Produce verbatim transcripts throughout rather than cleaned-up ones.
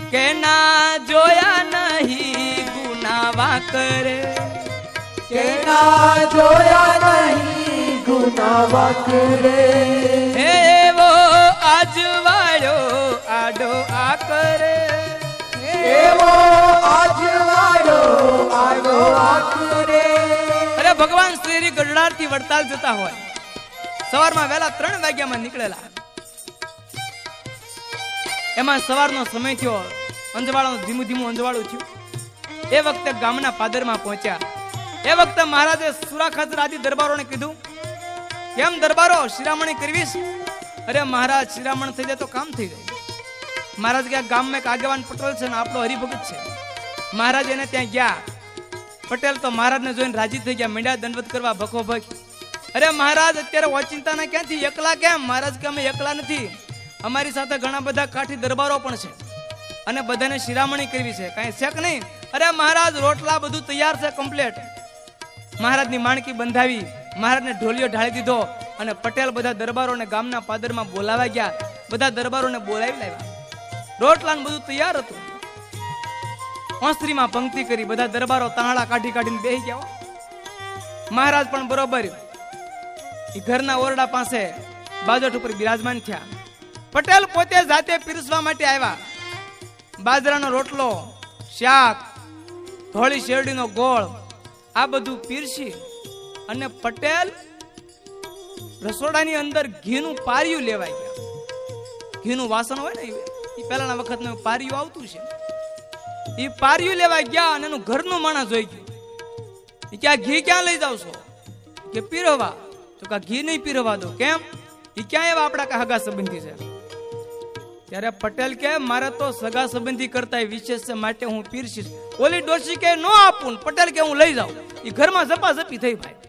કે ના જોયા નહીં ગુનાવા કરે કે ના જોયા નહીં ગુનાવા કરે એવો આજવાળો આડો આ કરે એવો આજવાળો આડો આ કરે. અરે ભગવાન શ્રી ગઢડાર થી વડતાલ જતા હોય સવારમાં વહેલા ત્રણ વાગ્યામાં નીકળેલા એમાં સવારનો સમય થયો અંજવાળાનું ધીમું ધીમું અંજવાળું થયું એ વખતે ગામના પાદરમાં પહોંચ્યા એ વખતે મહારાજે સુરા ખાતર આદિ દરબારોને કીધું કેમ દરબારો શિરામણી કરવીશ? અરે મહારાજ શિરામણ થઈ જાય તો કામ થઈ જાય. મહારાજ કે ગામમાં એક આગેવાન પટેલ છે ને આપણો હરિભગત છે. મહારાજ એને ત્યાં ગયા. પટેલ તો મહારાજને જોઈને રાજી થઈ ગયા, મીંડા દંડવત કરવા ભખો ભખ. અરે મહારાજ અત્યારે ઓચિંતાના ક્યાંથી, એકલા કેમ? મહારાજ કે અમે એકલા નથી, અમારી સાથે ઘણા બધા કાઠી દરબારો પણ છે અને બધાને શિરામણી કરવી છે, કાંઈ છે કે નહીં? અરે મહારાજ રોટલા બધું તૈયાર છે કમ્પ્લીટ. મહારાજની માણકી બંધાવી, મહારાજને ઢોલિયો ઢાળી દીધો અને પટેલ બધા દરબારોને ગામના પાદરમાં બોલાવા ગયા. બધા દરબારોને બોલાવી લાવ્યા. રોટલા ને બધું તૈયાર હતું. ઓસરીમાં પંક્તિ કરી, બધા દરબારો તાળા કાઢી કાઢીને બેસી ગયા. મહારાજ પણ બરોબર એ ઘરના ઓરડા પાસે બાજોટ ઉપર બિરાજમાન થયા. પટેલ પોતે જાતે પીરસવા માટે આવ્યા. બાજરાનો રોટલો, શાક, ધોળી શેરડીનો ગોળ, આ બધું પીરસી અને પટેલ રસોડાની અંદર ઘીનું પારિયું લેવાઈ ગયા. ઘીનું વાસણ હોય ને એ પહેલાના વખતનું પારિયું આવતું છે, એ પારિયું લેવા ગયા અને એનું ઘરનું માણસ જોઈ ગયું. એ કે આ ઘી ક્યાં લઈ જાવ છો? કે પીરવા. તો કે ઘી નહીં પીરવા દો. કેમ? એ ક્યાં એવા આપણા કા હગા સંબંધી છે? ત્યારે પટેલ કે મારે તો સગા સંબંધી કરતા વિશેષ છે માટે હું પીરસીશ. ઓલી ડોશી કે નો આપું. પટેલ કે હું લઈ જાઉં. એ ઘરમાં ઝપાઝપી થઈ ભાઈ.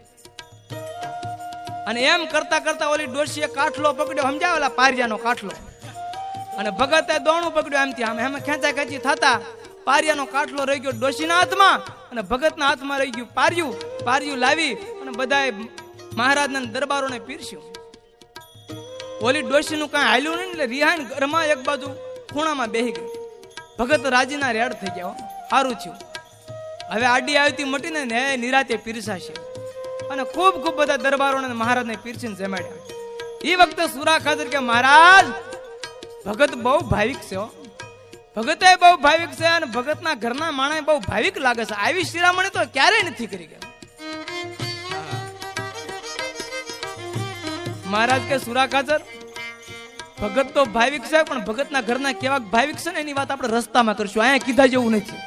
અને એમ કરતા કરતા ઓલી ડોશીએ કાઠલો પકડ્યો, સમજાવ ઓલા પારિયાનો કાઠલો, અને ભગતે દોણું પકડ્યું. એમથી આમ એમ ખેંચા ખેંચી થતા પારિયાનો કાઠલો રહી ગયો ડોશીના હાથમાં અને ભગતના હાથમાં રહી ગયું પારિયું. પારિયું લાવી અને બધાએ મહારાજના દરબારોને પીરસ્યું. ઓલી ડોશીનું કાંઈ હાલ્યું નહીં એટલે રિહાઈને ઘરમાં એક બાજુ ખૂણામાં બેસી ગઈ. ભગત રાજીના રેડ થઈ ગયા. સારું થયું, હવે આડી આવતી મટીને ને નિરાતે પીરસાશે. અને ખૂબ ખૂબ બધા દરબારોને મહારાજને પીરસીને જમાડ્યા. એ વખતે સુરા ખાતર કે મહારાજ ભગત બહુ ભાવિક છે, ભગતે બહુ ભાવિક છે અને ભગતના ઘરના માણસ બહુ ભાવિક લાગે છે. આવી શિરામણી તો ક્યારેય નથી કરી ગયા. મહારાજ કે સુરા ખાતર ભગત તો ભાવિક છે પણ ભગતના ઘરના કેવા ભાવિક છે ને એની વાત આપણે રસ્તામાં કરશું, અહીંયા કીધા જેવું નથી.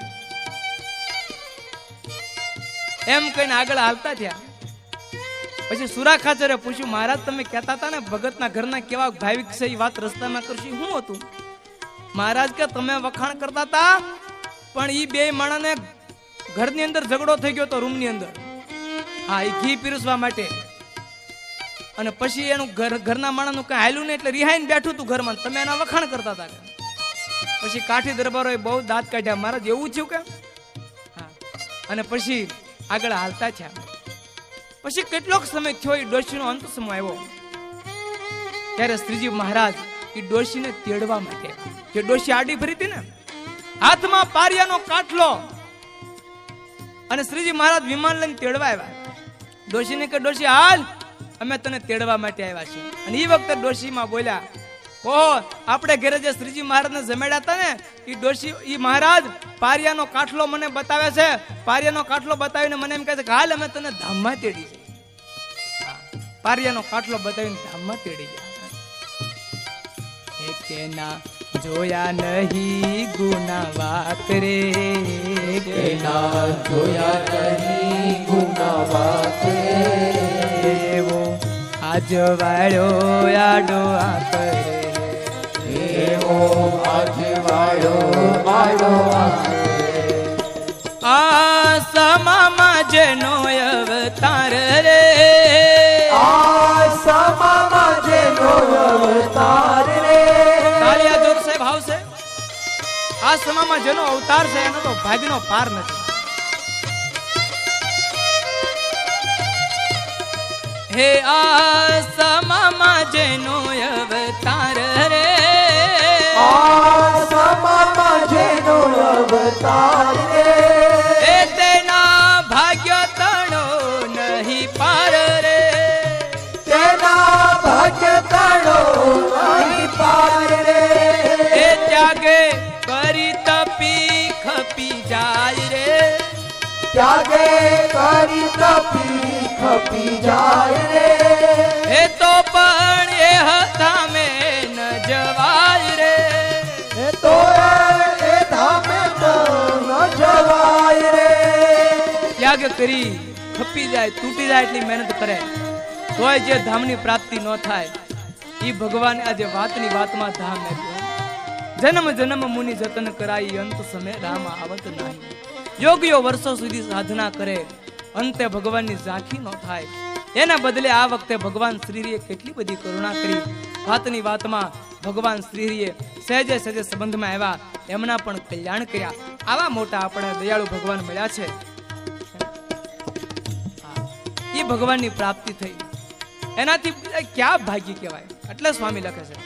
એમ કહીને આગળ હાલતા થયા. પછી સુરા ખાચરે પૂછ્યું મહારાજ તમે કહેતા હતા ને ભગતના ઘરના કેવા ભાવિક છે એ વાત રસ્તામાં કરશું, શું હતું? મહારાજ કે તમે વખાણ કરતા હતા પણ ઈ બે માણસને ઘરની અંદર ઝઘડો થઈ ગયો તો રૂમની અંદર. હા, એ ઘી પીરસવા માટે. અને પછી એનું ઘર ઘરના માણસનું કઈ હાલ્યું નહીં એટલે રિહાઈને બેઠું હતું ઘરમાં. તમે એના વખાણ કરતા હતા. પછી કાઠી દરબારોએ બહુ દાંત કાઢ્યા. મહારાજ એવું થયું કે? હા. અને પછી આગળ હાલતા થયા. પછી કેટલોક સમય થયો, એ ડોશીનો અંત સમય આવ્યો. ત્યારે શ્રીજી મહારાજ એ ડોશીને તેડવા માટે, જે ડોશી આડી ફરી હતી ને, હાથમાં પારિયાનો કાટલો, અને શ્રીજી મહારાજ વિમાન લઈને તેડવા આવ્યા. ડોશીને કે ડોશી હાલ, અમે તને તેડવા માટે આવ્યા છીએ. અને એ વખતે ડોશીમાં બોલ્યા, ઓહો આપણે ઘરે જે શ્રીજી મહારાજને જમાડ્યા હતા ને એ ડોશી એ મહારાજ પારિયાનો કાટલો મને બતાવે છે. પારિયાનો કાટલો બતાવીને મને એમ કહે છે કે હાલ અમે તને ધામમાં તેડી છે. પારિયાનો કાટલો બતાવીને ધામમાં તેડી ગયા. કે ના જોયા નહીં ગુનાવા કરે, કે ના જોયા નહીં ગુનાવા કરે એવો આજવાળો આડો આ કરે, એવો આજવાળો આડો આ કરે. આ સમામાં જેનો અવતાર રે, આ સમામાં જેનો અવતાર રે. તાલિયા જોર છે, ભાવ છે. આ સમામાં જેનો અવતાર છે એનો તો ભાગ્યનો પાર નથી. હે આ સમામાં જેનો અવતાર રે, આ સમામાં ત્યાગે કરી તપી ખપી જાય રે ત્યાગે કરી તપી ખપી જાય રે એ તો પણ એ ધામે ન જવાય રે એ તો એ ધામે ન જવાય રે ત્યાગ કરી ખપી જાય તૂટી જાય એટલી મહેનત કરે તોય જે ધામની પ્રાપ્તિ ન થાય ઈ ભગવાન આજે વાતની વાતમાં ધામ આપ્યો જન્મ જન્મ મુનિ જતન કરાઈ અંત સમય રામ આવત નહીં યોગીઓ વર્ષો સુધી સાધના કરે અંતે ભગવાનની ઝાંખી ન થાય એના બદલે આ વખતે ભગવાન શ્રીહરિએ કેટલી બધી કરુણા કરી વાતની વાતમાં ભગવાન શ્રીહરિએ સહેજે સહેજે સંબંધમાં આવ્યા એમના પણ કલ્યાણ કર્યા આવા મોટા આપણે દયાળુ ભગવાન મળ્યા છે એ ભગવાનની પ્રાપ્તિ થઈ એનાથી ક્યાં ભાગ્ય કહેવાય એટલે સ્વામી લખે છે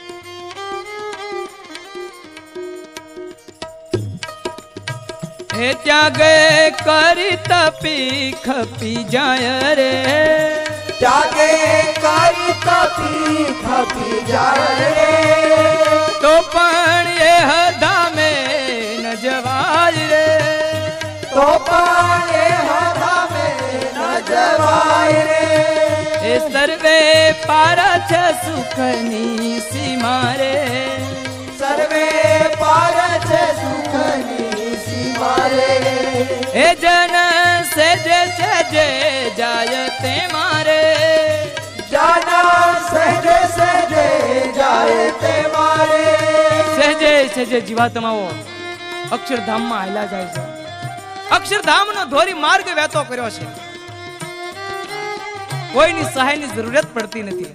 હે ત્યાગે કરી તપી ખપી જાય રે ત્યાગે કરી તપી ખપી જાય રે તો પણ એ ધામે ન જવાય રે તો પણ એ ધામે ન જવાય રે એ સર્વે પારથ સુખની સીમા રે સર્વે પારથ સુખની સીમા રે એ જન સેજે સેજે જાય તે મારે જાના સહેજે સહેજે જાય તે મારે સહેજે સહેજે જીવાત્માઓ અક્ષરધામમાં હાલ્યા જાય છે અક્ષરધામનો ધોરી માર્ગ વહેતો કર્યો છે કોઈની સહાયની જરૂરત પડતી નથી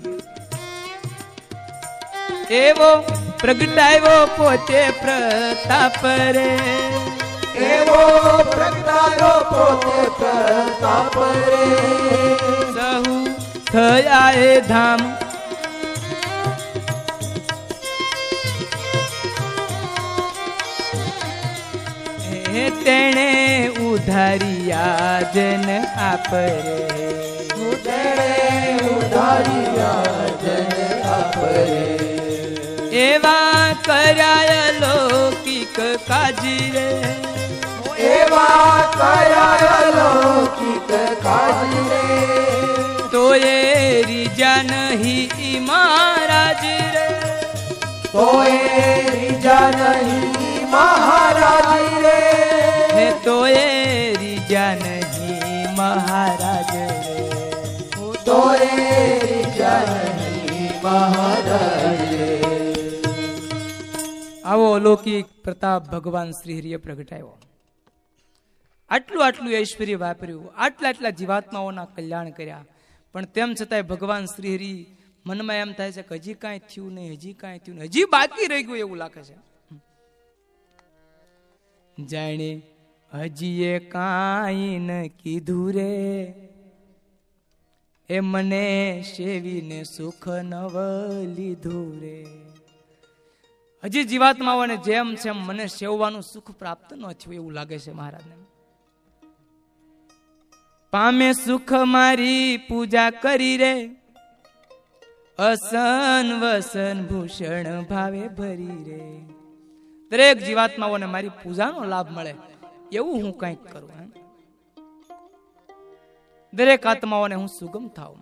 એવો પ્રગટાયો પોતે પ્રતાપ રે એવો પ્રગટાયો પોતે પ્રતાપ રે સહુ થયા એ ધામ હે તેણે ઉધારિયા જન આપ રે ઉધારિયા જન આપ રે એવા કર્યા લૌકિક કાજી રે એવા કર્યા લૌકિક કાજી રે તો એ રીજા નહીં મહારાજ રે તો એ રીજા નહીં મહારાજ રે હે તો એ રીજા નહીં મહારાજ રે તો એ રીજા નહીં મહારાજ રે આવો અલૌકિક પ્રતાપ ભગવાન શ્રીહરિએ પ્રગટાયો આટલું આટલું ઐશ્વર્ય વાપર્યું આટલા આટલા જીવાત્માઓના કલ્યાણ કર્યા પણ તેમ છતાંય ભગવાન શ્રીહરિ મનમાં એમ થાય છે કે હજી કાંઈ થયું નહીં હજી કાંઈ થયું નહીં હજી બાકી રહી ગયું એવું લાગે છે જાણે હજી એ કાંઈ ન કીધું રે એ મને સેવીને સુખ નવ લીધું રે હજી જીવાત્માઓને જેમ છે મને સેવવાનું સુખ પ્રાપ્ત ન થયું એવું લાગે છે મહારાજને પામે સુખ મારી પૂજા કરી રે અસન વસન ભૂષણ ભાવે ભરી રે દરેક જીવાત્માઓને મારી પૂજાનો લાભ મળે એવું હું કંઈક કરું દરેક આત્માઓને હું સુગમ થાઉં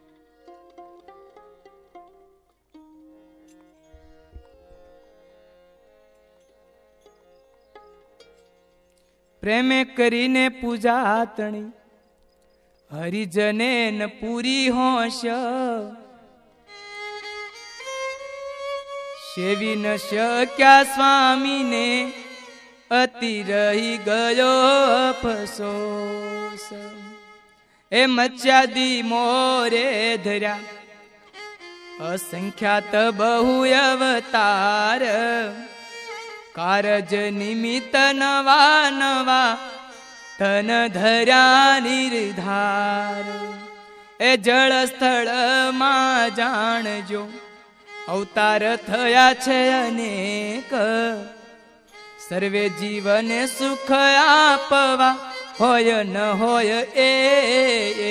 પ્રેમે કરીને પૂજા તણી હરિજને ન પૂરી હોશ સેવી ન શક્યા સ્વામીને અતિ રહી ગયો ફસોસ એ મચ્યાદી મોરે ધર્યા અસંખ્યાત બહુ અવતાર કારજ નિમિત્ત નવા નવા તન ધર્યા નિર્ધાર એ જળ સ્થળમાં જાણજો અવતાર થયા છે અનેક સર્વે જીવને સુખ આપવા હોય ન હોય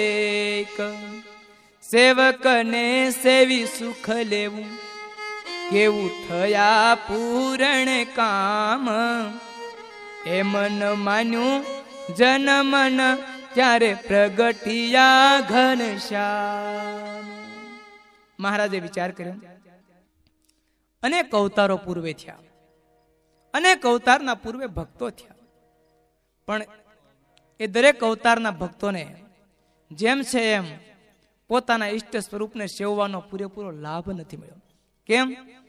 એક સેવકને સેવી સુખ લેવું કેવું થયા પૂરણ કામ એ મન માન્યું જનમન ત્યારે પ્રગટિયા ઘનશ્યામ. મહારાજે વિચાર કર્યો, અનેક અવતારો પૂર્વે થયા, અનેક અવતારના પૂર્વે ભક્તો થયા, પણ એ દરેક અવતારના ભક્તોને જેમ છે એમ પોતાના ઈષ્ટ સ્વરૂપને સેવવાનો પૂરેપૂરો લાભ નથી મળ્યો. કેમ?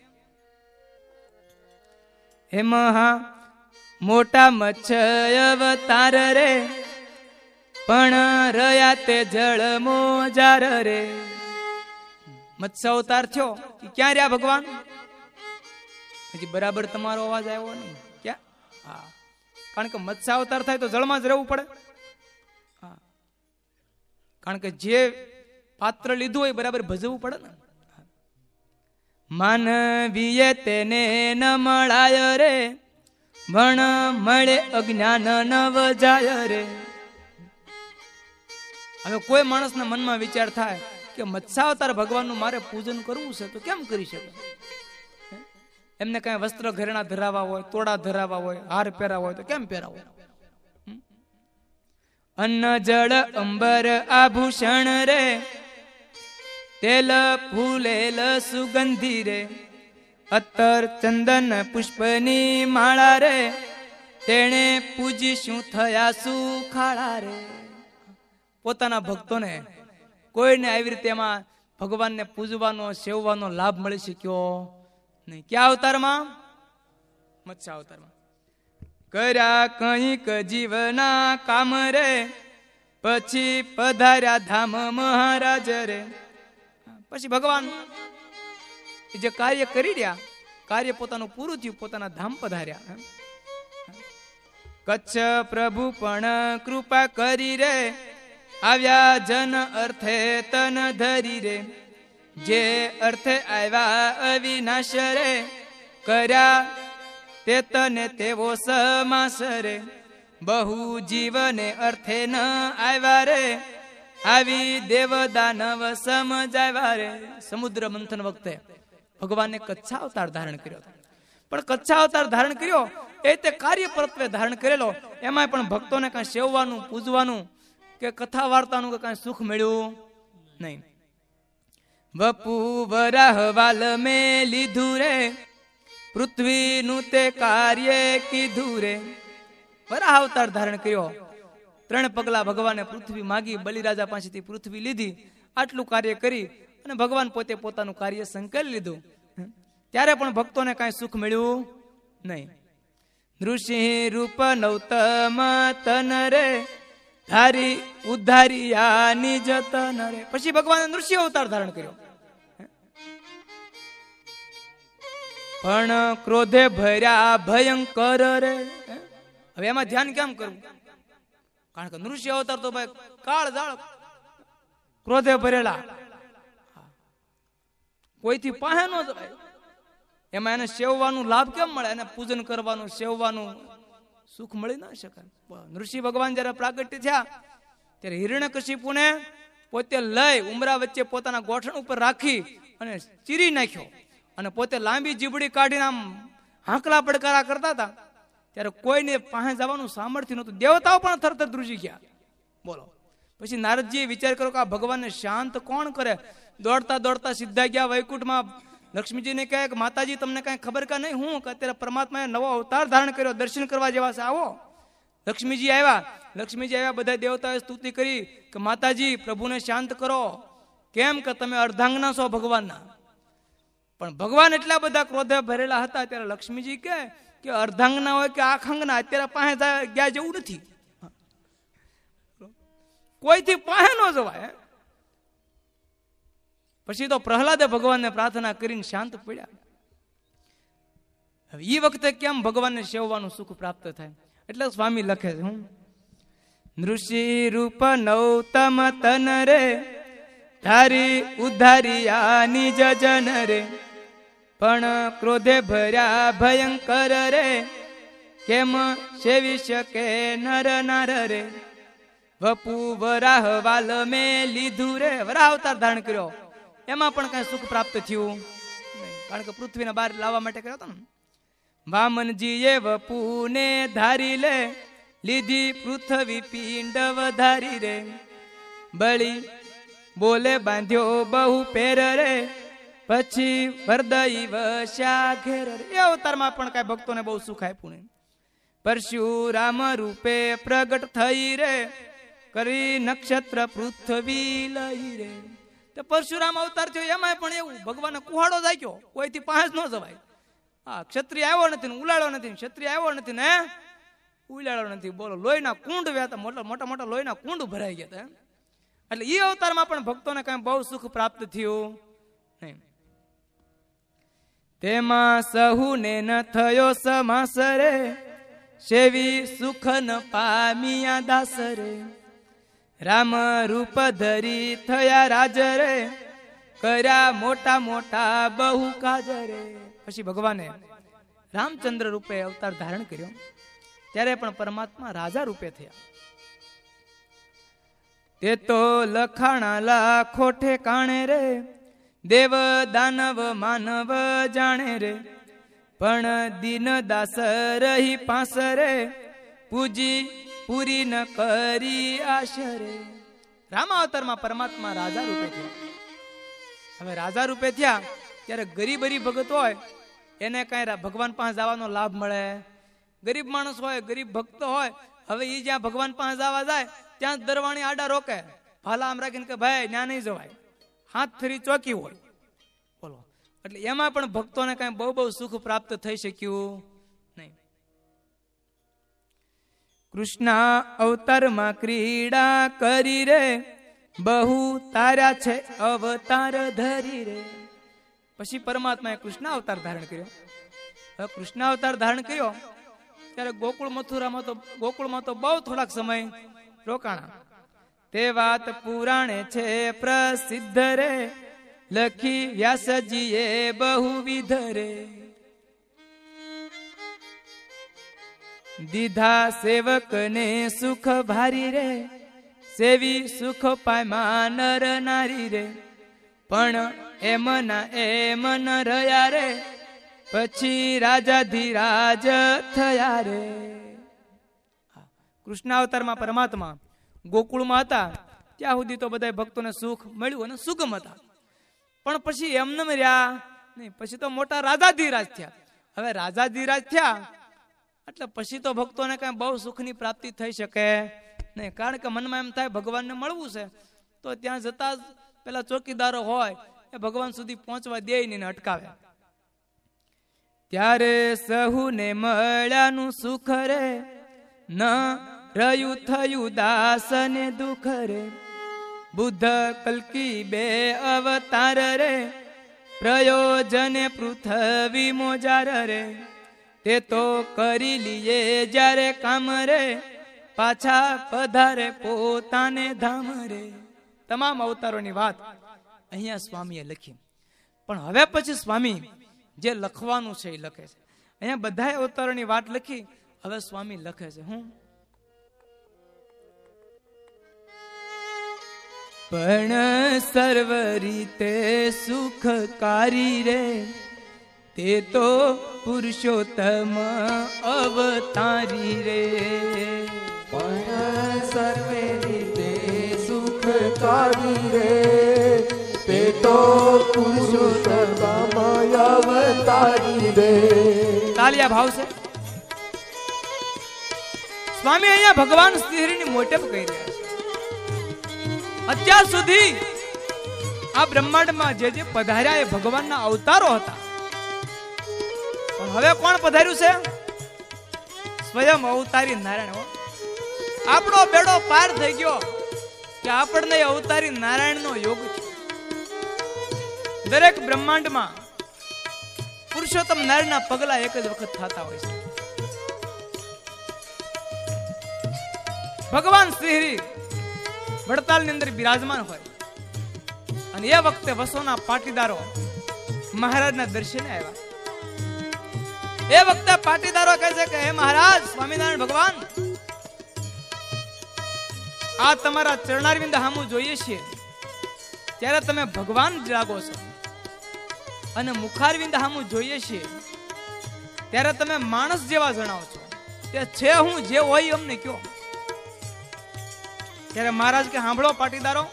હે મહા મોટા મત્સ્ય અવતાર રે, પણ રહ્યા તે જળ મોજાર રે. મત્સ્ય અવતાર થયો, ક્યાં રહ્યા ભગવાન? હજી બરાબર તમારો અવાજ આવ્યો નહીં. ક્યાં? હા, કારણ કે મત્સ્ય અવતાર થાય તો જળમાં જ રહેવું પડે. હા, કારણ કે જે પાત્ર લીધું હોય બરાબર ભજવવું પડે ને. માનવીએ તેને ન મળાય રે, ભણ મળે અજ્ઞાન નવ જાય રે. હવે કોઈ માણસના મનમાં વિચાર થાય કે મત્સ્યાવતાર ભગવાનનું મારે પૂજન કરવું છે તો કેમ કરી શકે? એમને કઈ વસ્ત્ર ઘરેણા ધરાવવા હોય, તોડા ધરાવવા હોય, હાર પહેરાવા હોય તો કેમ પહેરાવો? અન્ન જળ અંબર આભૂષણ રે, તેલ ફૂલેલ સુગંધી રે, અત્તર ચંદન પુષ્પની માળા રે, તેણે પૂજી શું થયા સુખાળા રે. પોતાના ભક્તોને કોઈને આવી રીતે એમાં ભગવાનને પૂજવાનો સેવવાનો લાભ મળી શક્યો નહીં. ક્યાં અવતારમાં? મત્સ્ય અવતારમાં. કર્યા કંઈક જીવના કામ રે, પછી પધાર્યા ધામ મહારાજ રે. પછી ભગવાન જે કાર્ય કરી રહ્યા, કાર્ય પોતાનું પૂરું થયું, પોતાના ધામ પધાર્યા. કચ્છ પ્રભુ પણ કૃપા કરી રે, આવ્યા જન અર્થે તન ધરી રે. જે અર્થે આવ્યા અવિનાશ રે, કર્યા તે તને તેવો સમાસ રે. બહુ જીવને અર્થે ન આવ્યા રે, આવી દેવ દાનવ સમજાવ્યા રે. સમુદ્ર મંથન વખતે ભગવાને કચ્છા અવતાર ધારણ કર્યો, પણ કચ્છા અવતાર ધારણ કર્યો એ તે કાર્ય પરત્વે ધારણ કરેલો. એમાં પણ ભક્તોને કઈ સેવવાનું, પૂજવાનું કે કથા વાર્તાનું કે કઈ સુખ મળ્યું નહીં. વપુ વરાહ વાલ મેં લીધું રે, પૃથ્વીનું તે કાર્ય કીધું રે. વરાહ અવતાર ધારણ કર્યો, ત્રણ પગલા ભગવાને પૃથ્વી માગી, બલિરાજા પાસેથી પૃથ્વી લીધી, આટલું કાર્ય કરી અને ભગવાન પોતે પોતાનું કાર્ય સંકલી લીધું. ત્યારે પણ ભક્તોને કાંઈ સુખ મળ્યું નહીં. નૃસિંહ રૂપ નૌતમ તન રે, ધારી ઉદ્ધારિયા નિજ તન રે. પછી ભગવાને નૃસિંહ અવતાર ધારણ કર્યો, પણ ક્રોધે ભર્યા ભયંકર રે. હવે એમાં ધ્યાન કેમ કરવું? કારણ કે નૃસિંહ અવતાર તો ભાઈ કાળ જાળ, ક્રોધે ભરેલા, કોઈથી પાસે ન જવાય. એમાં એને સેવવાનું લાભ કેમ મળે? એને પૂજન કરવાનું, સેવવાનું સુખ મળી ના શકે. નૃસિંહ ભગવાન જયારે પ્રાગટ્ય થયા ત્યારે હિરણ્યકશિપુને પોતે લઈ ઉમરા વચ્ચે પોતાના ગોઠણ ઉપર રાખી અને ચીરી નાખ્યો, અને પોતે લાંબી જીબડી કાઢીને આમ હાંકલા પડકારા કરતા હતા. ત્યારે કોઈને પાસે જવાનું સામર્થ્ય નહોતું, દેવતાઓ પણ થરથર ધ્રુજી ગયા. બોલો, પછી નારદજીએ વિચાર કર્યો કે આ ભગવાનને શાંત કોણ કરે? દોડતા દોડતા સીધા ગયા વૈકુંઠમાં. લક્ષ્મીજીને કહે કે માતાજી તમને કઈ ખબર કે નહીં? હું કે અત્યારે પરમાત્માએ નવો અવતાર ધારણ કર્યો, દર્શન કરવા જેવા છે, આવો. લક્ષ્મીજી આવ્યા. લક્ષ્મીજી આવ્યા, બધા દેવતાએ સ્તુતિ કરી કે માતાજી પ્રભુને શાંત કરો. કેમ કે તમે અર્ધાંગના છો ભગવાનના. પણ ભગવાન એટલા બધા ક્રોધે ભરેલા હતા. ત્યારે લક્ષ્મીજી કહે કે અર્ધાંગના હોય કે આખાંગના, અત્યારે પાસે ગયા જેવું નથી, કોઈથી પાસે ન જવાય. પછી તો પ્રહલાદે ભગવાનને પ્રાર્થના કરીને શાંત પડ્યા. હવે એ વખતે કેમ ભગવાનને સેવવાનું સુખ પ્રાપ્ત થાય? એટલે સ્વામી લખે છે, હું નૃષિ રૂપ નૌતમ તન રે, ધારી ઉદ્ધારિયા નિજ જન રે, પણ ક્રોધે ભર્યા ભયંકર રે, કેમ સેવી શકે નર નાર રે. વપુ વરાહ વાલ મેં લીધું રે. વરાહ અવતાર ધારણ કર્યો, એમાં પણ કઈ સુખ પ્રાપ્ત થયું નહીં. કારણ કે પૃથ્વીને બહાર લાવવા માટે કર્યો હતો ને. વામનજીએ વપુને ધારી લે, લીધી પૃથ્વી પિંડ વધારી રે, બળી બોલે બાંધ્યો બહુ પેર રે, પછી વરદઈ વશ્યા ઘેર રે. એ અવતારમાં પણ કઈ ભક્તોને બહુ સુખ આપ્યું નહીં. પરશુરામ રૂપે પ્રગટ થઈ રે, કરી નક્ષત્ર પૃથ્વી લઈ રે. તો પરશુરામ અવતાર થયો એમાં પણ એવું ભગવાન કુહાડો જાગ્યો, કોઈથી પાંચ ન જવાય. હા, ક્ષત્રિય આવ્યો નથી ને ઉલાળો નથી, ક્ષત્રિય આવ્યો નથી ને ઉલાળો નથી. બોલો, લોહીના કુંડ વ્યાતા, મોટા મોટા મોટા લોહીના કુંડ ભરાઈ ગયા હતા. એટલે એ અવતારમાં પણ ભક્તોને કઈ બહુ સુખ પ્રાપ્ત થયું નહીં. તેમાં સહુને ન થયો સમાસ રે, સેવી સુખ ન પામિયા દાસ રે, રામ રૂપ ધરી થયા રાજ રે, કર્યા મોટા મોટા બહુ કાજ રે. પછી ભગવાને રામચંદ્ર રૂપે અવતાર ધારણ કર્યો, ત્યારે પણ પરમાત્મા રાજા રૂપે થયા. તે તો લખાણા લાખો ઠેકાણે રે, દેવ દાનવ માનવ જાણે રે, પણ દીન દાસ રહી પાસ રે, પૂજી પૂરી ન કરી આશરે. રામા અવતારમાં પરમાત્મા રાજા રૂપે થયા. હવે રાજા રૂપે થયા ત્યારે ગરીબ ગરીબ ભગત હોય એને કઈ ભગવાન પાસે જવાનો લાભ મળે. ગરીબ માણસ હોય, ગરીબ ભક્ત હોય, હવે એ જ્યાં ભગવાન પાસે જવા જાય ત્યાં દરવાણી આડા રોકે, ભાલા આમ રાખીને કે ભાઈ ત્યાં નહીં જવાય, હાથ ફરી ચોકી હોય. બોલો, એટલે એમાં પણ ભક્તોને કઈ બહુ બહુ સુખ પ્રાપ્ત થઈ શક્યું નહીં. કૃષ્ણ અવતારમાં ક્રીડા કરી રે, બહુ તાર્યા છે અવતાર ધરી રે. પછી પરમાત્માએ કૃષ્ણ અવતાર ધારણ કર્યો. હવે કૃષ્ણ અવતાર ધારણ કર્યો ત્યારે ગોકુળ મથુરામાં તો ગોકુળમાં તો બહુ થોડાક સમય રોકાણા. તે વાત પુરાણે છે પ્રસિદ્ધ રે, લખી વ્યાસજીએ બહુવિધ રે. દીધા સેવકને સુખ ભારી રે, સેવી સુખ પામ્યા નર નારી રે, પણ એમ ના એમ ન રહ્યા રે, પછી રાજાધિરાજ થયા રે. કૃષ્ણ અવતારમાં પરમાત્મા ગોકુળમાં હતા ત્યાં સુધી તો બધા ભક્તોને સુખ મળ્યું અને સુગમ હતા. પણ પછી એમને રહ્યા નહીં, પછી તો મોટા રાજાધિરાજ થયા. હવે રાજાધિરાજ થયા એટલે પછી તો ભક્તોને કઈ બહુ સુખની પ્રાપ્તિ થઈ શકે નહીં. કારણ કે મનમાં એમ થાય ભગવાનને મળવું છે તો ત્યાં જતા જ પેલા ચોકીદારો હોય એ ભગવાન સુધી પહોંચવા દે નહીં, અટકાવે. ત્યારે સહુને મળ્યાનું સુખ રે, ન રહ્યું થયું દાસ ને દુઃખ રે, બુદ્ધ કલ્કી બે અવતાર રે, પ્રયોજને પૃથ્વી મોજાર રે, તે તો કરી લીએ જ્યારે કામ રે, પાછા પધારે પોતાને ધામ રે. તમામ અવતારોની વાત અહીંયા સ્વામીએ લખી. પણ હવે પછી સ્વામી જે લખવાનું છે એ લખે છે. અહીંયા બધા અવતારોની વાત લખી, હવે સ્વામી લખે છે હું પણ સર્વ રીતે સુખકારી રે, તે તો પુરુષોત્તમ અવતારી રે. પણ સર્વે રીતે સુખકારી રે, તે તો પુરુષોત્તમ અવતારી રે. તાલિયા ભાવ છે. સ્વામી અહીંયા ભગવાન શ્રીહરિની મોટેપ કહી રહ્યા છે. અત્યાર સુધી આ બ્રહ્માંડમાં જે જે પધાર્યા એ ભગવાનના અવતારો હતા, પણ હવે કોણ પધાર્યું છે? સ્વયં અવતારી નારાયણ. આપણો બેડો પાર થઈ ગયો કે આપણને અવતારી નારાયણનો યોગ છે. દરેક બ્રહ્માંડમાં પુરુષોત્તમ નારાયણના પગલા એક જ વખત થતા હોય છે. ભગવાન શ્રી વડતાલની અંદર બિરાજમાન હોય અને એ વખતે વસોના પાટીદારો મહારાજના દર્શને આવ્યા. એ વખતે પાટીદારો કહે છે કે હે મહારાજ સ્વામિનારાયણ ભગવાન, આ તમારા ચરણારવિંદ હામું જોઈએ છીએ ત્યારે તમે ભગવાન જ લાગો છો. અને મુખારવિંદ સામું જોઈએ છીએ ત્યારે તમે માણસ જેવા જણાવો છો તે છે હું જે હોય અમને કયો. ત્યારે મહારાજ કે સાંભળો પાટીદારો,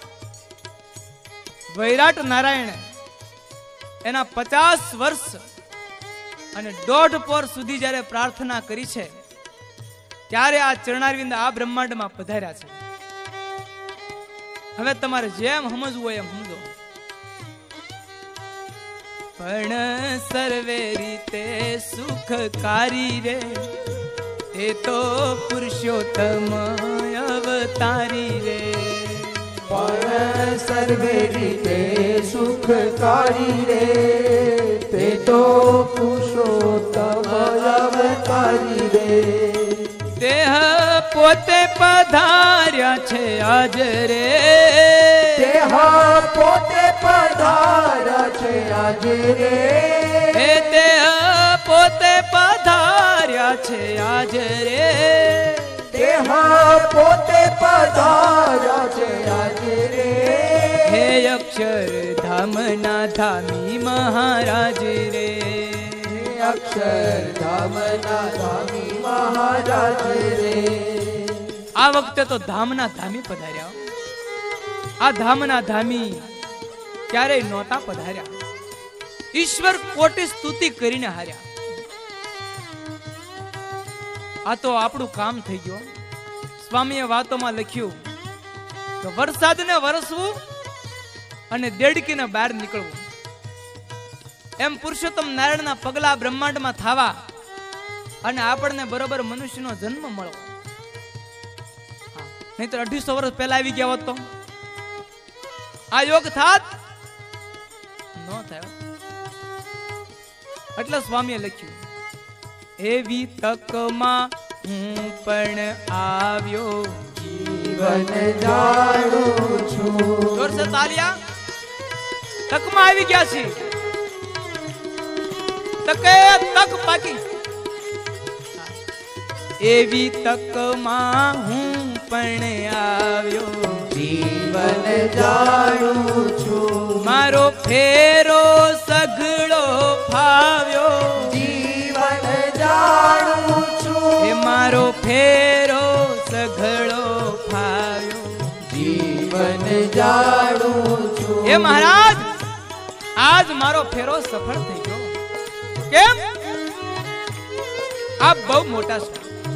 વૈરાટ નારાયણ એના પચાસ વર્ષ અને દોઢ પોર સુધી જયારે પ્રાર્થના કરી છે ત્યારે આ ચરણારવિંદ આ બ્રહ્માંડમાં પધાર્યા છે. હવે તમારે જેમ સમજવું હોય એમ સમજો. પણ સર્વે રીતે સુખકારી રે તે તો પુરુષોત્તમ અવતારી રે. પણ સર્વે રીતે સુખકારી રે તે તો પુરુષોત્તમ અવતારી રે. દેહ પોતે પધાર્યા છે આજ રે. દેહ પોતે પધાર્યા છે આજ રે. હે દેહ પોતે પધાર્યા છે આજ રે. દેહ પોતે પધાર્યા છે આજ રે. હે અક્ષરધામના ધામી મહારાજ રે. અક્ષરધામના ધામી મહારાજ રે. આ વખતે તો ધામના ધામી પધાર્યા. આ ધામના ધામી ક્યારેય નહોતા પધાર્યા. ઈશ્વર કોટી સ્તુતિ કરીને હાર્યા. આ તો આપણું કામ થઈ ગયો. સ્વામીએ વાતોમાં લખ્યું કે વરસાદને વરસવું અને દેડકીને બહાર નીકળવું. એમ પુરુષોત્તમ નારાયણના પગલા બ્રહ્માંડમાં થાવા અને આપણને બરોબર મનુષ્યનો જન્મ મળવો. નહીતર અઢીસો વર્ષ પહેલા આવી ગયા હોત તો આ યોગ થાત ન થયો. એટલે સ્વામીએ લખ્યું એવી તકમાં હું પણ આવ્યો જીવન જાણું છું. જોર સે તાલિયા. તકમાં આવી ગયા છે. તકે તક પાકી. એવી તકમાં હું પણ આવ્યો જીવન જાણું છું. મારો ફેરો સઘળો ફાવ્યો. જીવન જાણું છું. એ મારો ફેરો સઘળો ફાવ્યો. જીવન જાણું છું. હે મહારાજ, આજ મારો ફેરો સફળ થઈ ગયો. કેમ? આપ બહુ મોટા છો.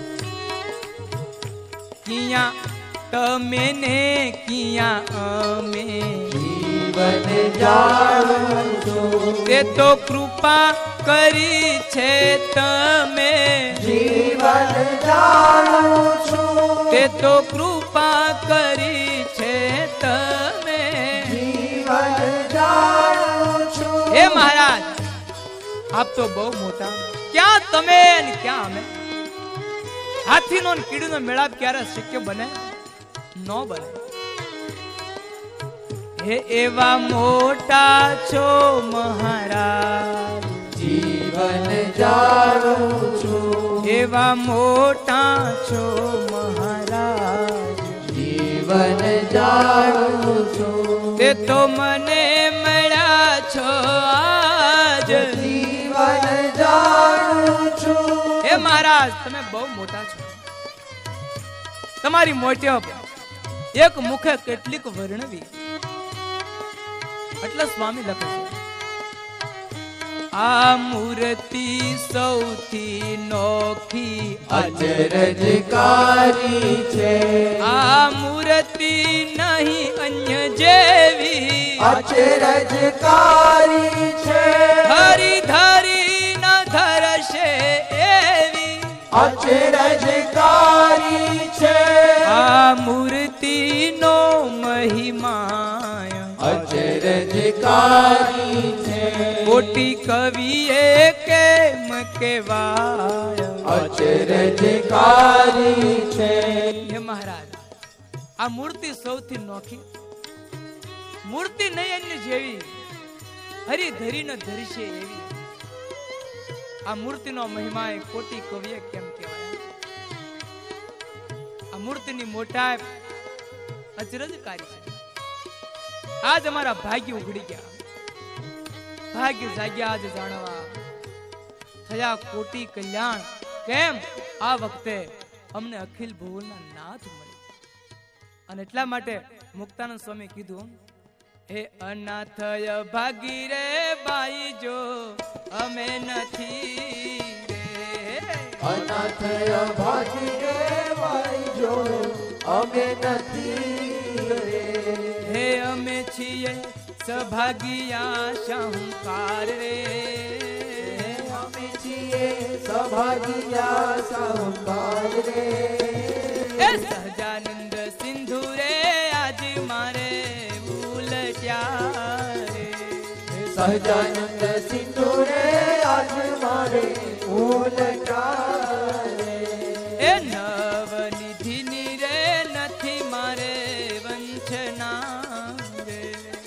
કિયા તમે ને કિયા અમે. જીવન જાણું છું. તે તો કૃપા કરી છે તમે. જીવન જાણું છું. તે તો કૃપા કરી છે તમે. જીવન જાણું છું. હે મહારાજ, આપ તો બહુ મોટા. ક્યાં તમે ને ક્યાં અમે? હાથીનો ને કીડીનો મેળાપ ક્યારે શક્ય બને? ન બને. હે એવા મોટા છો મહારાજ. જીવન જાણું છું. એવા મોટા છો મહારાજ. જીવન જાણું છું. તે તો મને મળ્યા છો આજ. જીવન જાણું છું. હે મહારાજ, તમે બહુ મોટા છો. તમારી મોટપ એક મુખે કેટલીક વર્ણવી. એટલે સ્વામી લખે છે આ મૂર્તિ સૌથી નોખી અચરજકારી છે. આ મૂર્તિ નહીં અન્ય જેવી. અચરજકારી છે. હરી ધરી ન ધરશે એવી. અચરજકારી છે. આ મૂર્તિ નો મહિમા અચરજકારી છે. કોટી કવિએ કેમ કેવાય. અચરજકારી છે. હે મહારાજ, આ મૂર્તિ સૌથી નોખી. મૂર્તિ નહીં અન્ય જેવી. હરી ધરી ન ધરશે એવી. આ મૂર્તિનો મહિમા એ કોટી કવિએ કેમ કહેવાય. આ મૂર્તિની મોટાઈ અચરજકારી છે. આજ અમારા ભાગ્ય ઉઘડી ગયા. ભાગ્ય જાગ્યા આજ જાણવા, થયા કોટી કલ્યાણ. કેમ આ વખતે અમને અખિલ ભુવનના નાથ મળે. અને એટલા માટે મુક્તાનંદ સ્વામી કીધું, હે અનાથય ભાગી રે બાઈ જો અમે નથી રે. અનાથય ભાગી રે બાઈ જો અમે નથી રે. હે અમે છીએ સભાગિયા શાહુકાર રે. અમે છીએ સભાગિયા શાહુકાર રે. એ સહજાનંદ સિંધુ રે આજ મારે ઉલટ્યા રે. સહજાનંદ સિંધુ રે આજ મારે ઉલટ્યા રે. એ નવનિધિની રે નથી મારે વંચના રે.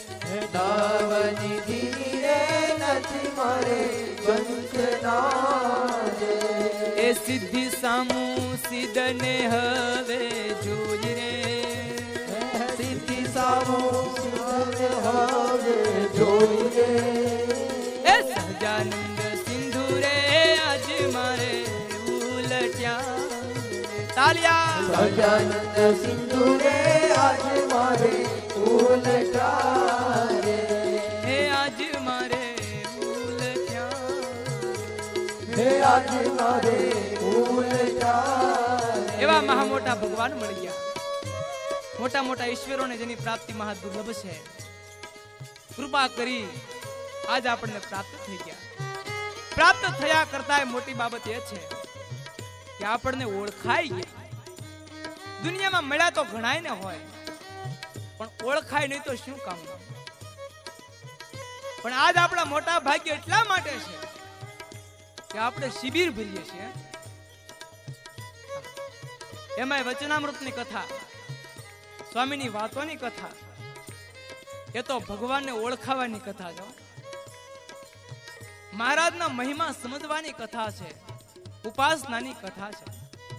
નવનિધિની રે નથી મારે વંચના રે. એ સિદ્ધિ સામુ સિદ્ધને હવે જોઈ રે. સિદ્ધિ સામો સિદ્ધને હવે જોઈ રે. એ સહજાનંદ સિંધુ રે આજ મારે ઉલટ્યા. તાલિયા. સહજાનંદ સિંધુ રે આજ મારે ઉલટ્યા રે. હે આજ મારે ઉલટ્યા. હે આજ મારે ઉલટ્યા. એવા મહા મોટા ભગવાન મળી ગયા. મોટા મોટા ઈશ્વરોને જેની પ્રાપ્તિ મહા દુર્લભ છે, કૃપા કરી આજ આપણને પ્રાપ્ત થઈ ગયા. પ્રાપ્ત થયા કરતા મોટી બાબત એ છે કે આપણને ઓળખાઈ ગયા. દુનિયામાં મળ્યા તો ઘણાય ને હોય, પણ ઓળખાય નહીં તો શું કામ. પણ આજ આપણા મોટા ભાગ્ય એટલા માટે છે કે આપણે શિબિર ભરીએ છીએ. એમાં વચનામૃતની કથા, સ્વામીની વાતોની કથા, એ તો ભગવાનને ઓળખાવાની કથા છે. મહારાજના મહિમા સમજવાની કથા છે, ઉપાસનાની કથા છે.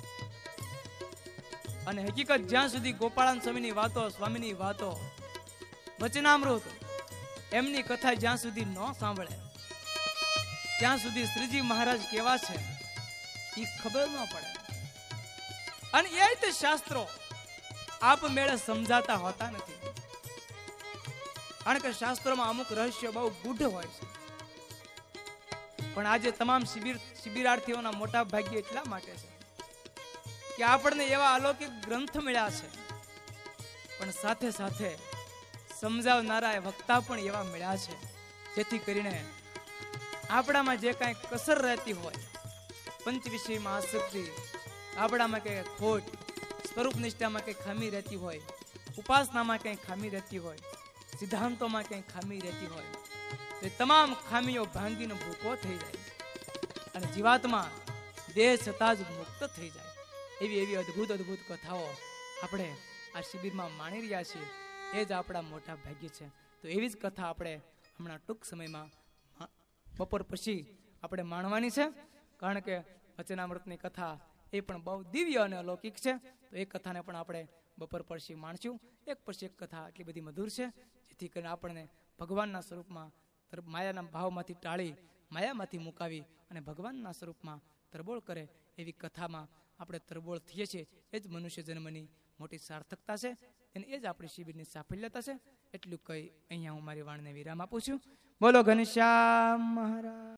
અને હકીકત જ્યાં સુધી ગોપાળાન સ્વામીની વાતો, સ્વામીની વાતો, વચનામૃત, એમની કથા જ્યાં સુધી ન સાંભળે ત્યાં સુધી શ્રીજી મહારાજ કેવા છે એ ખબર ન પડે. અને એ રીતે શાસ્ત્રો આપમેળે સમજાતા હોતા નથી, કારણ કે શાસ્ત્રોમાં અમુક રહસ્ય બહુ ગૂઢ હોય છે. પણ આજે તમામ શિબિર શિબિરાર્થીઓના મોટા ભાગ્ય એટલા માટે છે કે આપણને એવા અલૌકિક ગ્રંથ મળ્યા છે, પણ સાથે સાથે સમજાવનારા વક્તા પણ એવા મળ્યા છે, જેથી કરીને આપણામાં જે કાંઈ કસર રહેતી હોય, પંચ વિષયમાં આસક્તિ, આપણામાં કઈ ખોટ, સ્વરૂપ નિષ્ઠામાં કઈ ખામી રહેતી હોય, ઉપાસનામાં કઈ ખામી રહેતી હોય, સિદ્ધાંતોમાં કઈ ખામી રહેતી હોય, તો તમામ ખામીઓ ભાંગીને ભૂકો થઈ જાય અને જીવાત્મા દેહ છતાં જ મુક્ત થઈ જાય. એવી એવી અદ્ભુત અદ્ભુત કથાઓ આપણે આ શિબિરમાં માણી રહ્યા છીએ. એ જ આપણા મોટા ભાગ્ય છે. તો એવી જ કથા આપણે હમણાં ટૂંક સમયમાં બપોર પછી આપણે માણવાની છે, કારણ કે વચનામૃતની કથા એ પણ બહુ દિવ્ય અને અલૌકિક છે. તો એ કથાને પણ આપણે બપોર પછી માણશું. એક પછી એક કથા એટલી બધી મધુર છે, જેથી કરીને આપણને ભગવાનના સ્વરૂપમાં માયાના ભાવમાંથી ટાળી માયામાંથી મુકાવી અને ભગવાનના સ્વરૂપમાં તરબોળ કરે એવી કથામાં આપણે તરબોળ થઈએ છીએ. એ જ મનુષ્ય જન્મની મોટી સાર્થકતા છે અને એ જ આપણી શિબિરની સાફલ્યતા છે. એટલું કહી અહીંયા હું મારી વાણને વિરામ આપું છું. બોલો ઘનશ્યામ મહારાજ.